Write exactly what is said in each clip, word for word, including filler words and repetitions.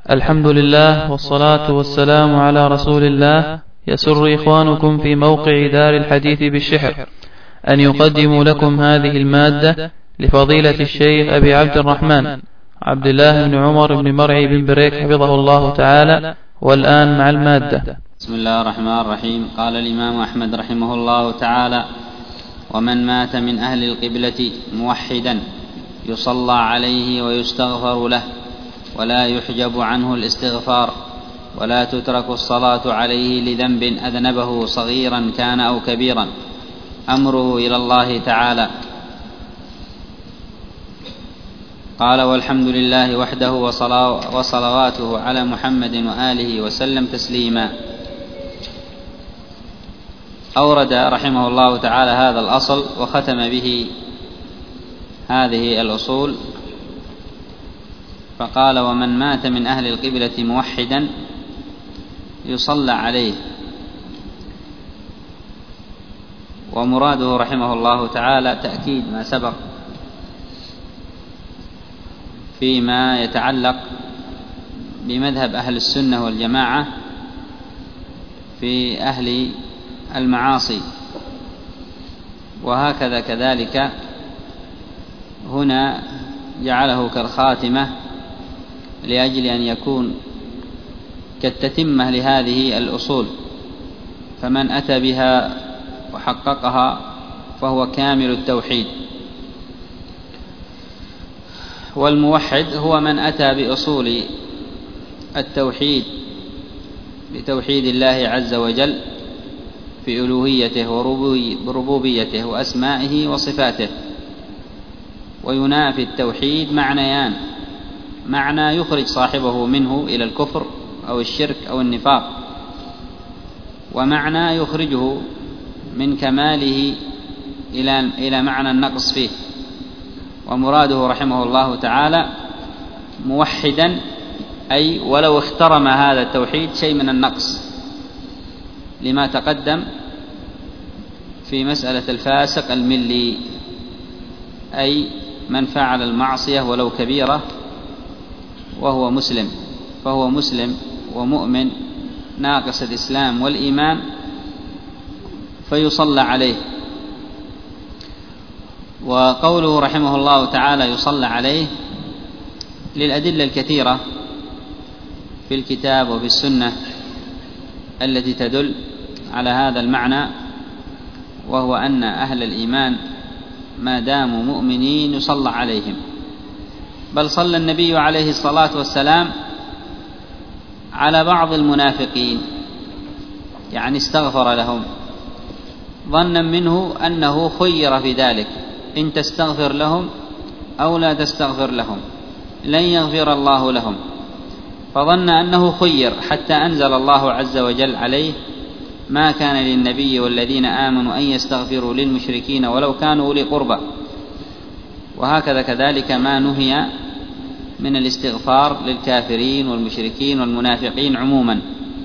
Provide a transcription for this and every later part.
الحمد لله والصلاة والسلام على رسول الله. يسر إخوانكم في موقع دار الحديث بالشحر أن يقدموا لكم هذه المادة لفضيلة الشيخ أبي عبد الرحمن عبد الله بن عمر بن مرعي بن بريك حفظه الله تعالى. والآن مع المادة. بسم الله الرحمن الرحيم. قال الإمام أحمد رحمه الله تعالى: ومن مات من أهل القبلة موحدا يصلى عليه ويستغفر له ولا يحجب عنه الاستغفار، ولا تترك الصلاة عليه لذنب أذنبه صغيرا كان أو كبيرا، أمره إلى الله تعالى. قال: والحمد لله وحده وصلواته على محمد وآله وسلم تسليما. أورد رحمه الله تعالى هذا الأصل وختم به هذه الأصول، فقال: ومن مات من أهل القبلة موحدا يصلى عليه. ومراده رحمه الله تعالى تأكيد ما سبق فيما يتعلق بمذهب أهل السنة والجماعة في أهل المعاصي، وهكذا كذلك هنا جعله كالخاتمة لأجل أن يكون كالتتمة لهذه الأصول، فمن أتى بها وحققها فهو كامل التوحيد. والموحد هو من أتى بأصول التوحيد بتوحيد الله عز وجل في ألوهيته وربوبيته وأسمائه وصفاته. وينافي التوحيد معنيان: معنى يخرج صاحبه منه إلى الكفر أو الشرك أو النفاق، ومعنى يخرجه من كماله إلى إلى معنى النقص فيه. ومراده رحمه الله تعالى موحدا أي ولو اخترم هذا التوحيد شيء من النقص، لما تقدم في مسألة الفاسق الملي، أي من فعل المعصية ولو كبيرة وهو مسلم، فهو مسلم ومؤمن ناقص الإسلام والإيمان فيصلى عليه. وقوله رحمه الله تعالى يصلى عليه للأدلة الكثيرة في الكتاب وفي السنة التي تدل على هذا المعنى، وهو أن أهل الإيمان ما داموا مؤمنين يصلى عليهم. بل صلى النبي عليه الصلاة والسلام على بعض المنافقين، يعني استغفر لهم ظنا منه أنه خير في ذلك: إن تستغفر لهم أو لا تستغفر لهم لن يغفر الله لهم. فظن أنه خير حتى أنزل الله عز وجل عليه: ما كان للنبي والذين آمنوا أن يستغفروا للمشركين ولو كانوا أولي قربى. وهكذا كذلك ما نهي من الاستغفار للكافرين والمشركين والمنافقين عموما.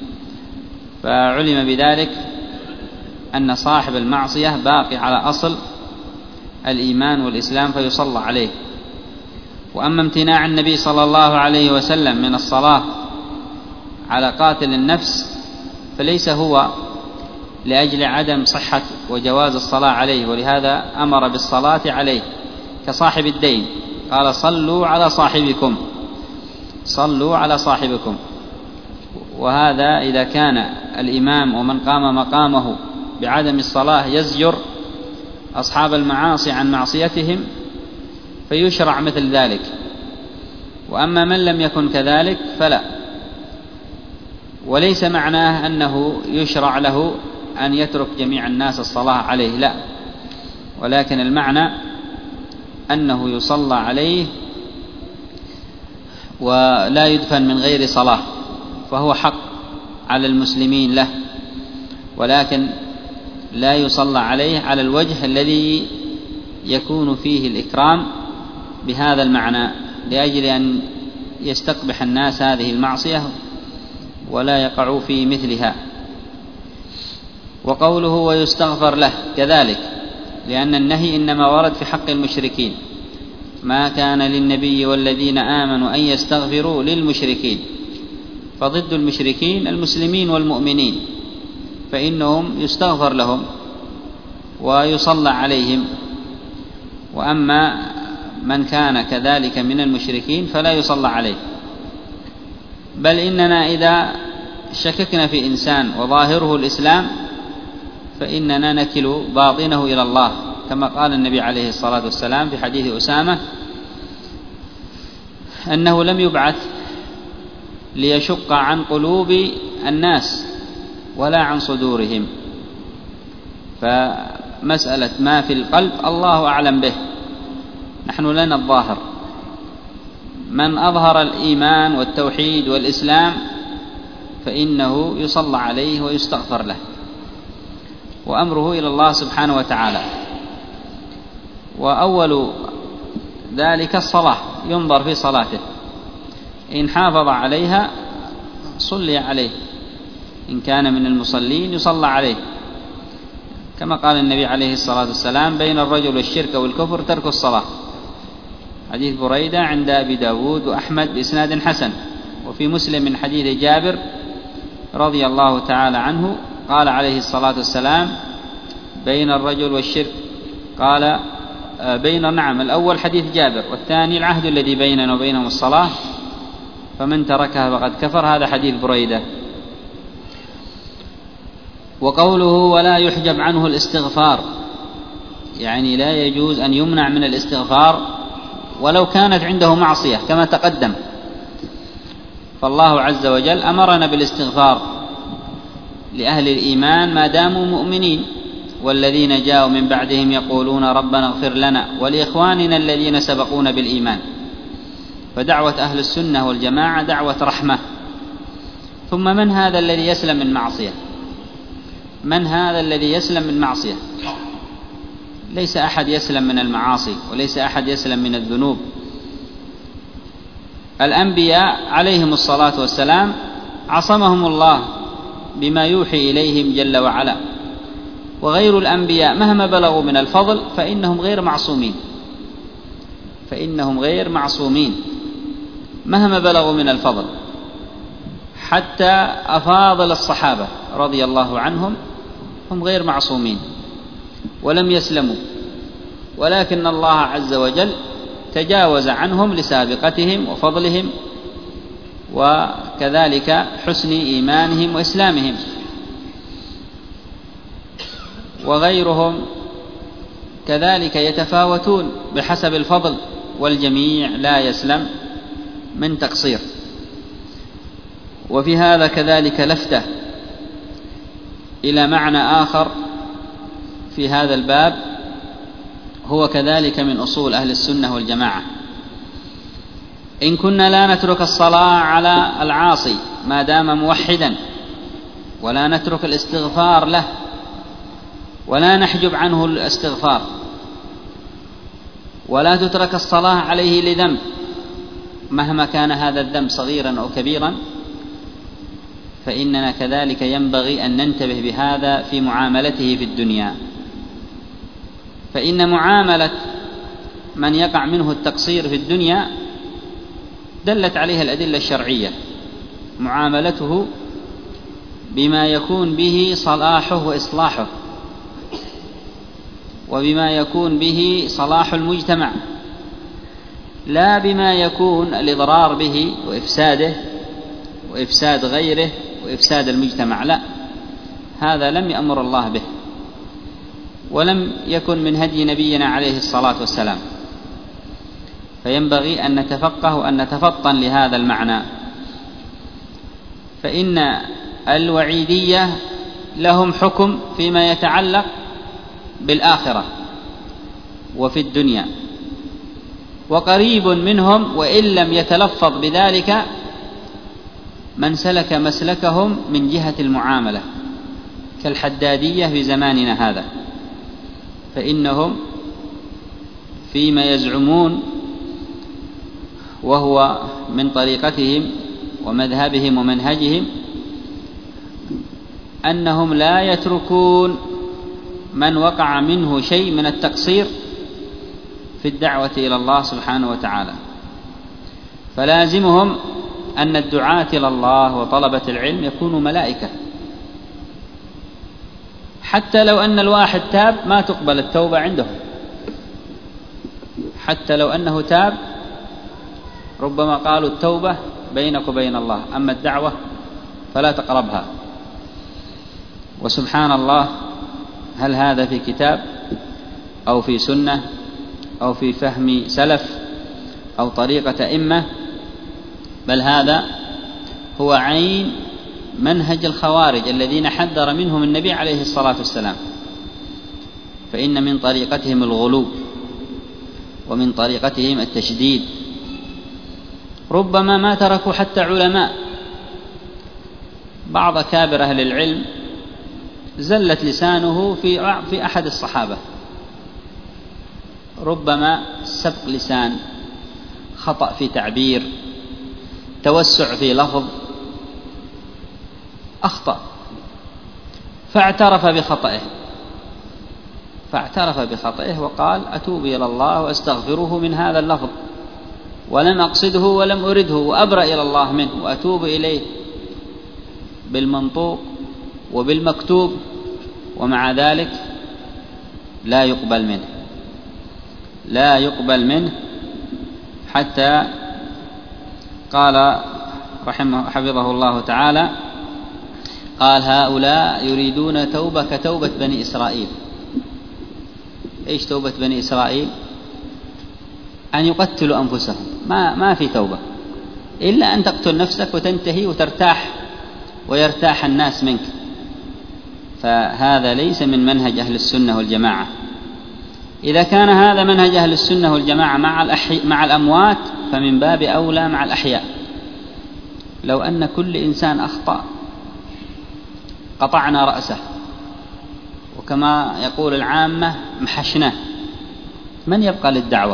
فعلم بذلك أن صاحب المعصية باقي على أصل الإيمان والإسلام فيصلى عليه. وأما امتناع النبي صلى الله عليه وسلم من الصلاة على قاتل النفس فليس هو لأجل عدم صحة وجواز الصلاة عليه، ولهذا أمر بالصلاة عليه كصاحب الدين، قال: صلوا على صاحبكم، صلوا على صاحبكم. وهذا إذا كان الإمام ومن قام مقامه بعدم الصلاة يزجر أصحاب المعاصي عن معصيتهم فيشرع مثل ذلك. وأما من لم يكن كذلك فلا. وليس معناه أنه يشرع له أن يترك جميع الناس الصلاة عليه، لا، ولكن المعنى أنه يصلى عليه ولا يدفن من غير صلاة، فهو حق على المسلمين له، ولكن لا يصلى عليه على الوجه الذي يكون فيه الإكرام بهذا المعنى، لأجل أن يستقبح الناس هذه المعصية ولا يقعوا في مثلها. وقوله ويستغفر له كذلك، لأن النهي إنما ورد في حق المشركين: ما كان للنبي والذين آمنوا أن يستغفروا للمشركين. فضد المشركين المسلمين والمؤمنين، فإنهم يستغفر لهم ويصلى عليهم، وأما من كان كذلك من المشركين فلا يصلى عليه. بل إننا إذا شككنا في إنسان وظاهره الإسلام فإننا نكل باطنه إلى الله، كما قال النبي عليه الصلاة والسلام في حديث أسامة أنه لم يبعث ليشق عن قلوب الناس ولا عن صدورهم، فمسألة ما في القلب الله أعلم به، نحن لنا الظاهر. من أظهر الإيمان والتوحيد والإسلام فإنه يصلى عليه ويستغفر له، وأمره إلى الله سبحانه وتعالى. وأول ذلك الصلاة، ينظر في صلاته، إن حافظ عليها صلي عليه، إن كان من المصلين يصلى عليه، كما قال النبي عليه الصلاة والسلام بين الرجل والشرك والكفر ترك الصلاة، حديث بريدة عند أبي داود وأحمد بإسناد حسن. وفي مسلم من حديث جابر رضي الله تعالى عنه قال عليه الصلاة والسلام بين الرجل والشرك، قال بين نعم الأول حديث جابر، والثاني العهد الذي بيننا وبينهم الصلاة فمن تركها فقد كفر، هذا حديث بريدة. وقوله ولا يحجب عنه الاستغفار، يعني لا يجوز أن يمنع من الاستغفار ولو كانت عنده معصية كما تقدم، فالله عز وجل أمرنا بالاستغفار لأهل الإيمان ما داموا مؤمنين، والذين جاءوا من بعدهم يقولون ربنا اغفر لنا ولإخواننا الذين سبقونا بالإيمان. فدعوة أهل السنة والجماعة دعوة رحمة. ثم من هذا الذي يسلم من معصية؟ من هذا الذي يسلم من معصية؟ ليس أحد يسلم من المعاصي، وليس أحد يسلم من الذنوب. الأنبياء عليهم الصلاة والسلام عصمهم الله بما يوحي إليهم جل وعلا، وغير الأنبياء مهما بلغوا من الفضل فإنهم غير معصومين، فإنهم غير معصومين مهما بلغوا من الفضل. حتى أفاضل الصحابة رضي الله عنهم هم غير معصومين ولم يسلموا، ولكن الله عز وجل تجاوز عنهم لسابقتهم وفضلهم وكذلك حسن إيمانهم وإسلامهم. وغيرهم كذلك يتفاوتون بحسب الفضل، والجميع لا يسلم من تقصير. وفي هذا كذلك لفتة إلى معنى آخر في هذا الباب، هو كذلك من أصول أهل السنة والجماعة. إن كنا لا نترك الصلاة على العاصي ما دام موحدا، ولا نترك الاستغفار له، ولا نحجب عنه الاستغفار، ولا تترك الصلاة عليه لذنب مهما كان هذا الذنب صغيرا أو كبيرا، فإننا كذلك ينبغي أن ننتبه بهذا في معاملته في الدنيا. فإن معاملة من يقع منه التقصير في الدنيا دلت عليها الأدلة الشرعية، معاملته بما يكون به صلاحه وإصلاحه، وبما يكون به صلاح المجتمع، لا بما يكون الإضرار به وإفساده وإفساد غيره وإفساد المجتمع، لا، هذا لم يأمر الله به، ولم يكن من هدي نبينا عليه الصلاة والسلام. فينبغي أن نتفقه وأن نتفطن لهذا المعنى. فإن الوعيدية لهم حكم فيما يتعلق بالآخرة وفي الدنيا، وقريب منهم وإن لم يتلفظ بذلك من سلك مسلكهم من جهة المعاملة كالحدادية في زماننا هذا، فإنهم فيما يزعمون وهو من طريقتهم ومذهبهم ومنهجهم أنهم لا يتركون من وقع منه شيء من التقصير في الدعوة إلى الله سبحانه وتعالى، فلازمهم أن الدعاة إلى الله وطلبة العلم يكونوا ملائكة، حتى لو أن الواحد تاب ما تقبل التوبة عنده، حتى لو أنه تاب ربما قالوا التوبة بينك وبين الله، أما الدعوة فلا تقربها. وسبحان الله، هل هذا في كتاب أو في سنة أو في فهم سلف أو طريقة أئمة؟ بل هذا هو عين منهج الخوارج الذين حذر منهم النبي عليه الصلاة والسلام، فإن من طريقتهم الغلو ومن طريقتهم التشديد. ربما ما تركوا حتى علماء، بعض أكابر أهل العلم زلت لسانه في في أحد الصحابة، ربما سبق لسان، خطأ في تعبير، توسع في لفظ، أخطأ فاعترف بخطئه فاعترف بخطئه وقال أتوب إلى الله وأستغفره من هذا اللفظ، ولم أقصده ولم أرده، وأبرأ إلى الله منه وأتوب إليه بالمنطوق وبالمكتوب، ومع ذلك لا يقبل منه لا يقبل منه حتى قال رحمه حفظه الله تعالى، قال هؤلاء يريدون توبة كتوبة بني إسرائيل. إيش توبة بني إسرائيل؟ أن يقتلوا أنفسهم، ما, ما في توبة إلا أن تقتل نفسك وتنتهي وترتاح ويرتاح الناس منك، فهذا ليس من منهج أهل السنة والجماعة. إذا كان هذا منهج أهل السنة والجماعة مع, الأحي... مع الأموات فمن باب أولى مع الأحياء. لو أن كل إنسان أخطأ قطعنا رأسه، وكما يقول العامة محشناه، من يبقى للدعوة؟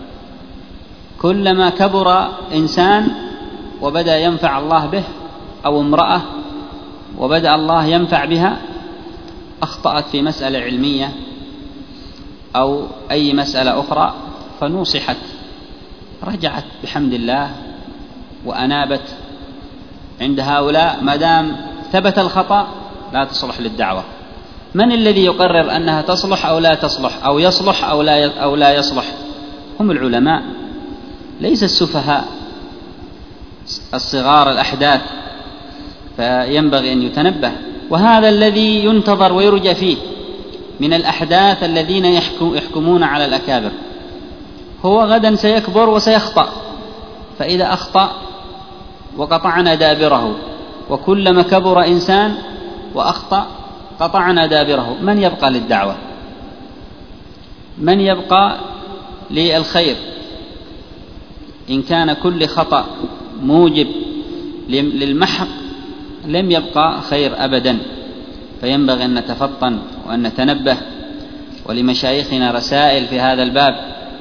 كلما كبر إنسان وبدأ ينفع الله به، أو امرأة وبدأ الله ينفع بها، أخطأت في مسألة علمية أو أي مسألة أخرى فنوصحت، رجعت بحمد الله وأنابت. عند هؤلاء ما دام ثبت الخطأ لا تصلح للدعوة. من الذي يقرر أنها تصلح أو لا تصلح، أو يصلح أو لا أو لا يصلح؟ هم العلماء، ليس السفهاء الصغار الأحداث، فينبغي أن يتنبه. وهذا الذي ينتظر ويرجى فيه من الأحداث الذين يحكمون على الأكابر، هو غدا سيكبر وسيخطأ، فإذا أخطأ وقطعنا دابره، وكلما كبر إنسان وأخطأ قطعنا دابره، من يبقى للدعوة؟ من يبقى للخير؟ إن كان كل خطأ موجب للمحق لم يبقى خير أبدا. فينبغي أن نتفطن وأن نتنبه. ولمشايخنا رسائل في هذا الباب،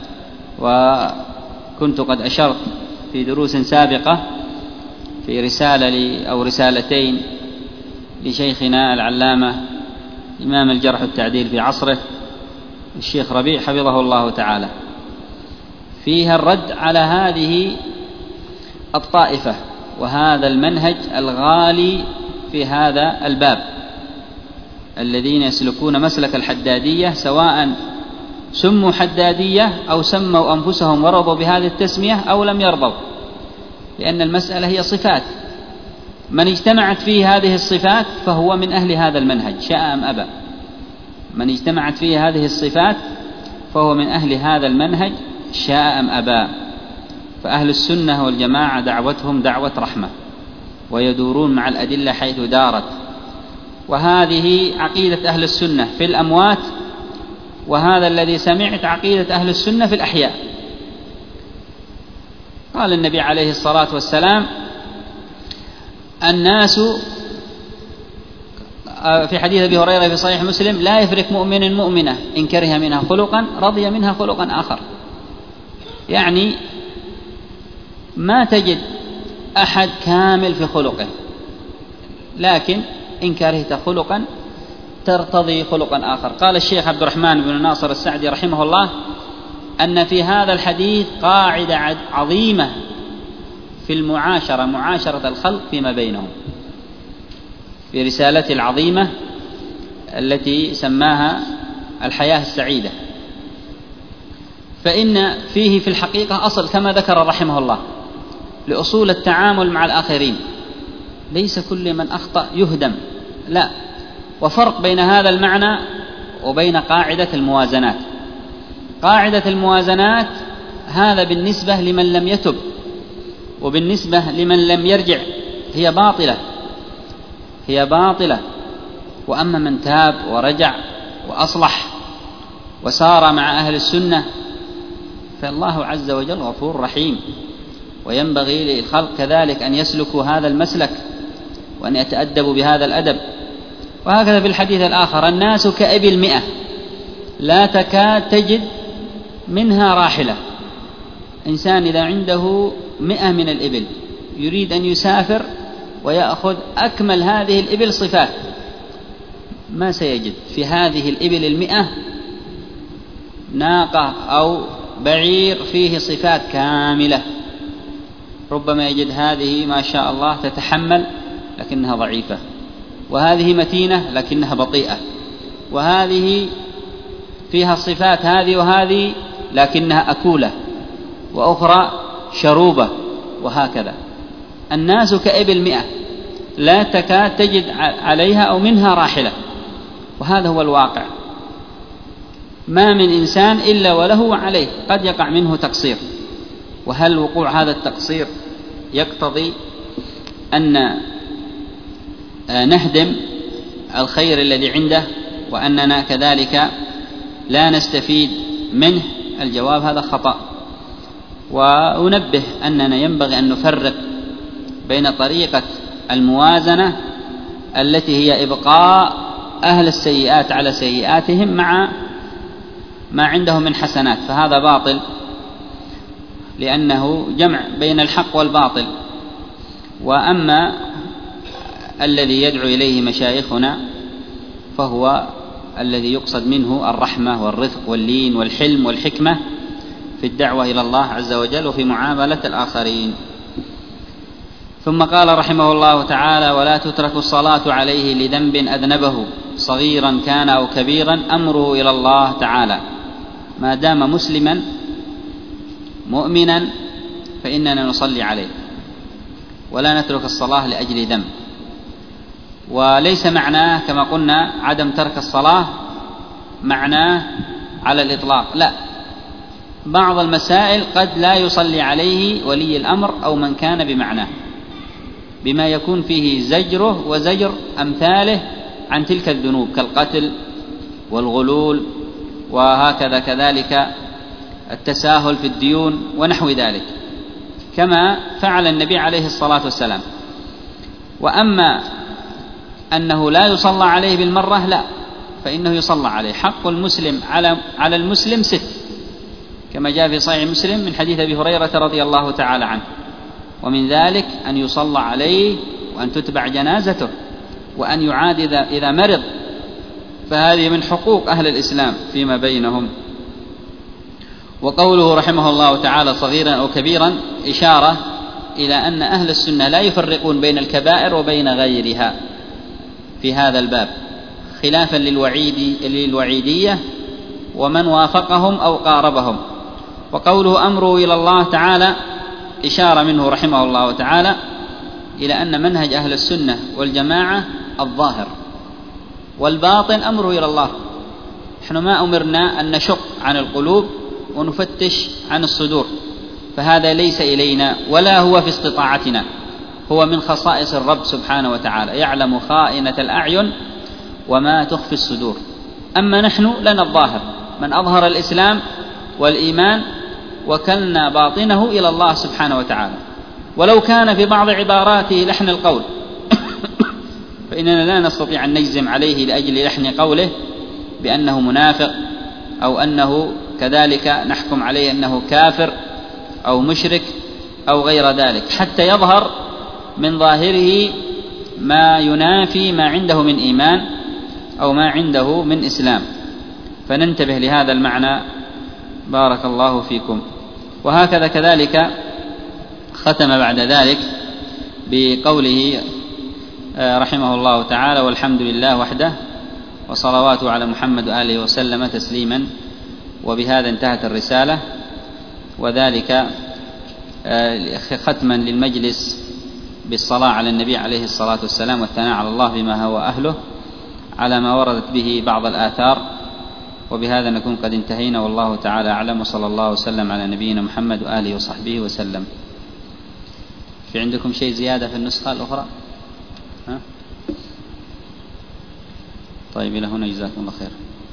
وكنت قد أشرت في دروس سابقة في رسالة أو رسالتين لشيخنا العلامة إمام الجرح والتعديل في عصره الشيخ ربيع حفظه الله تعالى، فيها الرد على هذه الطائفة وهذا المنهج الغالي في هذا الباب، الذين يسلكون مسلك الحدادية، سواء سموا حدادية أو سموا أنفسهم ورضوا بهذه التسمية أو لم يرضوا، لأن المسألة هي صفات، من اجتمعت فيه هذه الصفات فهو من أهل هذا المنهج شاء أم أبى. من اجتمعت فيه هذه الصفات فهو من أهل هذا المنهج شاء أم أبى. فأهل السنة والجماعة دعوتهم دعوة رحمة، ويدورون مع الأدلة حيث دارت، وهذه عقيدة أهل السنة في الأموات، وهذا الذي سمعت عقيدة أهل السنة في الأحياء. قال النبي عليه الصلاة والسلام: الناس، في حديث أبي هريرة في صحيح مسلم: لا يفرق مؤمن مؤمنة إن كره منها خلقا رضي منها خلقا آخر. يعني ما تجد أحد كامل في خلقه، لكن إن كرهت خلقا ترتضي خلقا آخر. قال الشيخ عبد الرحمن بن ناصر السعدي رحمه الله أن في هذا الحديث قاعدة عظيمة في المعاشرة، معاشرة الخلق فيما بينهم، في رسالته العظيمة التي سماها الحياة السعيدة. فإن فيه في الحقيقة أصل كما ذكر رحمه الله لأصول التعامل مع الآخرين، ليس كل من أخطأ يهدم، لا، وفرق بين هذا المعنى وبين قاعدة الموازنات. قاعدة الموازنات هذا بالنسبة لمن لم يتب، وبالنسبة لمن لم يرجع هي باطلة، هي باطلة. وأما من تاب ورجع وأصلح وسار مع أهل السنة فالله عز وجل غفور رحيم، وينبغي للخلق كذلك أن يسلكوا هذا المسلك وأن يتأدبوا بهذا الأدب. وهكذا في الحديث الآخر: الناس كإبل مئة لا تكاد تجد منها راحلة. إنسان إذا عنده مئة من الإبل يريد أن يسافر ويأخذ أكمل هذه الإبل صفات، ما سيجد في هذه الإبل المئة ناقة أو بعير فيه صفات كاملة. ربما يجد هذه ما شاء الله تتحمل لكنها ضعيفة، وهذه متينة لكنها بطيئة، وهذه فيها صفات هذه وهذه لكنها أكولة، وأخرى شروبة، وهكذا. الناس كإبل مئة لا تكاد تجد عليها أو منها راحلة، وهذا هو الواقع. ما من إنسان إلا وله وعليه، قد يقع منه تقصير. وهل وقوع هذا التقصير يقتضي أن نهدم الخير الذي عنده وأننا كذلك لا نستفيد منه؟ الجواب هذا خطأ. وأنبه أننا ينبغي أن نفرق بين طريقة الموازنة التي هي إبقاء أهل السيئات على سيئاتهم مع ما عندهم من حسنات، فهذا باطل، لأنه جمع بين الحق والباطل. وأما الذي يدعو إليه مشايخنا فهو الذي يقصد منه الرحمة والرفق واللين والحلم والحكمة في الدعوة إلى الله عز وجل وفي معاملة الآخرين. ثم قال رحمه الله تعالى: ولا تترك الصلاة عليه لذنب أذنبه صغيرا كان أو كبيرا، أمره إلى الله تعالى. ما دام مسلما مؤمنا فإننا نصلي عليه، ولا نترك الصلاة لأجل ذنب. وليس معناه كما قلنا عدم ترك الصلاة معناه على الإطلاق، لا، بعض المسائل قد لا يصلي عليه ولي الأمر أو من كان بمعناه، بما يكون فيه زجره وزجر أمثاله عن تلك الذنوب كالقتل والغلول، وهكذا كذلك التساهل في الديون ونحو ذلك، كما فعل النبي عليه الصلاة والسلام. وأما أنه لا يصلى عليه بالمرة، لا، فإنه يصلى عليه. حق المسلم على على المسلم ست، كما جاء في صحيح مسلم من حديث أبي هريرة رضي الله تعالى عنه، ومن ذلك أن يصلى عليه وأن تتبع جنازته وأن يعاد إذا مرض، فهذه من حقوق أهل الإسلام فيما بينهم. وقوله رحمه الله تعالى صغيرا أو كبيرا إشارة إلى أن أهل السنة لا يفرقون بين الكبائر وبين غيرها في هذا الباب، خلافا للوعيد للوعيدية ومن وافقهم أو قاربهم. وقوله أمره إلى الله تعالى إشارة منه رحمه الله تعالى إلى أن منهج أهل السنة والجماعة الظاهر، والباطن أمره إلى الله. نحن ما أمرنا أن نشق عن القلوب ونفتش عن الصدور، فهذا ليس إلينا ولا هو في استطاعتنا، هو من خصائص الرب سبحانه وتعالى، يعلم خائنة الأعين وما تخفي الصدور. أما نحن لنا الظاهر، من أظهر الإسلام والإيمان وكلنا باطنه إلى الله سبحانه وتعالى، ولو كان في بعض عباراته لحن القول فإننا لا نستطيع أن نجزم عليه لأجل لحن قوله بأنه منافق، أو أنه كذلك نحكم عليه أنه كافر أو مشرك أو غير ذلك، حتى يظهر من ظاهره ما ينافي ما عنده من إيمان أو ما عنده من إسلام. فننتبه لهذا المعنى، بارك الله فيكم. وهكذا كذلك ختم بعد ذلك بقوله رحمه الله تعالى: والحمد لله وحده وصلواته على محمد وآله وسلم تسليما. وبهذا انتهت الرسالة، وذلك ختما للمجلس بالصلاة على النبي عليه الصلاة والسلام والثناء على الله بما هو أهله على ما وردت به بعض الآثار. وبهذا نكون قد انتهينا، والله تعالى أعلم، وصلى الله وسلم على نبينا محمد وآله وصحبه وسلم. في عندكم شيء زيادة في النسخة الأخرى؟ ها؟ طيب، إلى هنا، جزاكم الله خير.